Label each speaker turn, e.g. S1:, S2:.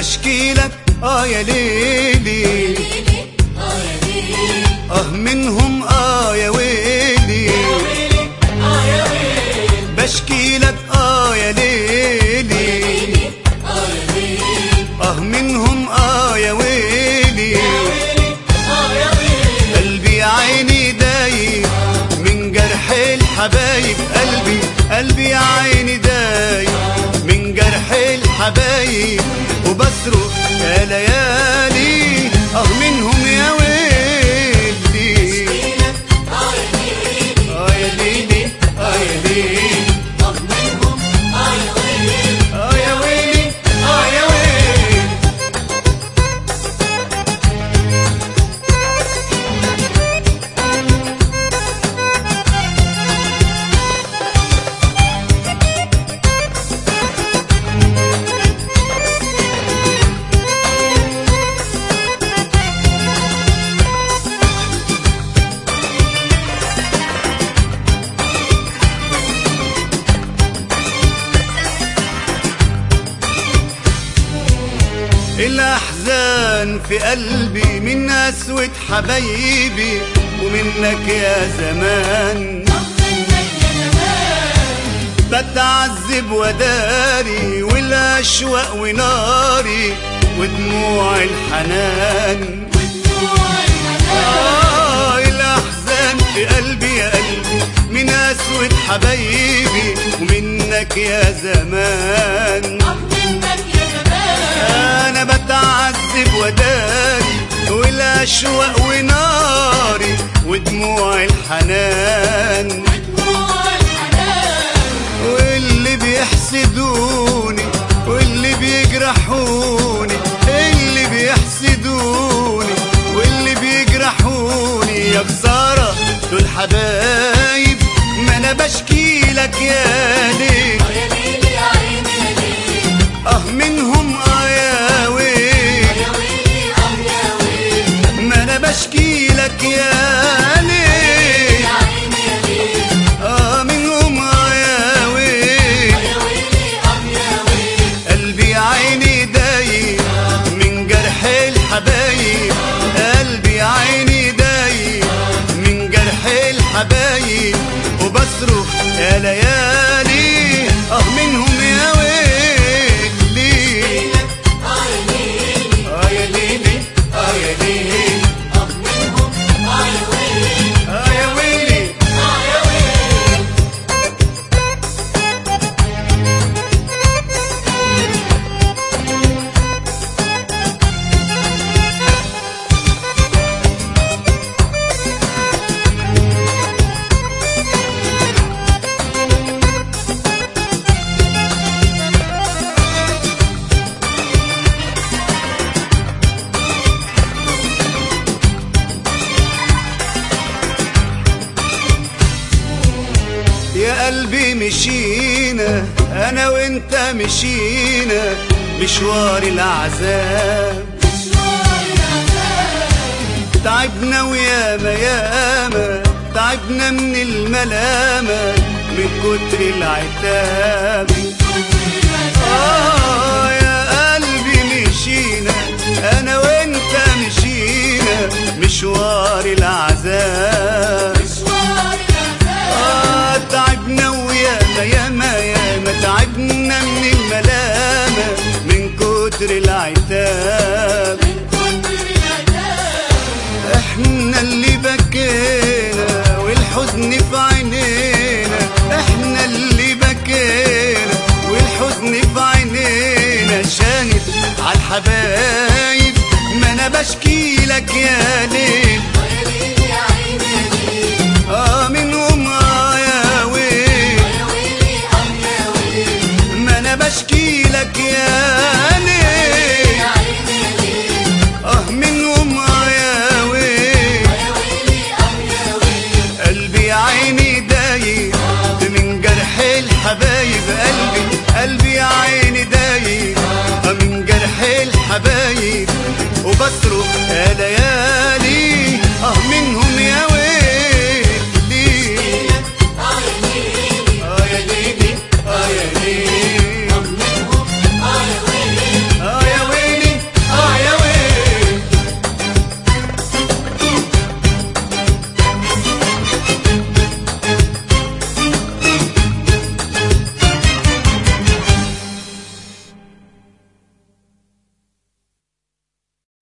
S1: بشكيلك يا ليلي منهم يا ويلي بشكيلك يا ليلي منهم يا ويلي قلبي يا عيني دايب من جرح الحبايب قلبي يا عيني دايب من جرح الحبايب وبصرخ يا ليالي منهم يا ويلي يا ليلي يا ليلي
S2: منهم يا ويلي
S1: يا ويلي يا ويلي الأحزان في قلبي من أسود حبايبي ومنك يا زمان بتعذب وداري والأشواق وناري ودموع الحنان الأحزان في قلبي يا قلبي من أسود حبايبي ومنك يا زمان أنا بتعذب وداري والأشواق وناري ودموع الحنان واللي بيحسدوني واللي بيجرحوني اللي بيحسدوني واللي بيجرحوني يا خسارة دول حبايب ما أنا بشكيلك يا ليل منهم يا ويلي ما أنا بشكيلك يا ليل منهم يا ويلي قلبي يا عيني دايب من جرح الحبايب قلبي يا عيني دايب من جرح الحبايب وبصرخ يا ليالي منهم يا ويلي يا قلبي مشينا أنا وإنت مشينا مشوار العذاب تعبنا وياما ياما تعبنا من الملامة من كتر العتاب يا قلبي مشينا أنا وإنت مشينا مشوار العذاب تعبنا وياما ياما ياما تعبنا من الملامة من كتر العتاب احنا اللي بكينا والحزن في عينينا احنا اللي بكينا والحزن في عينينا شاهد عالحبايب ما انا بشكيلك يا ليل منهم يا ويل ما انا بشكيلك يا ليل منهم يا ويل قلبي يا عيني دايب من جرح الحبايب قلبي يا عيني دايب من جرح الحبايب وبصرخ يا ليالي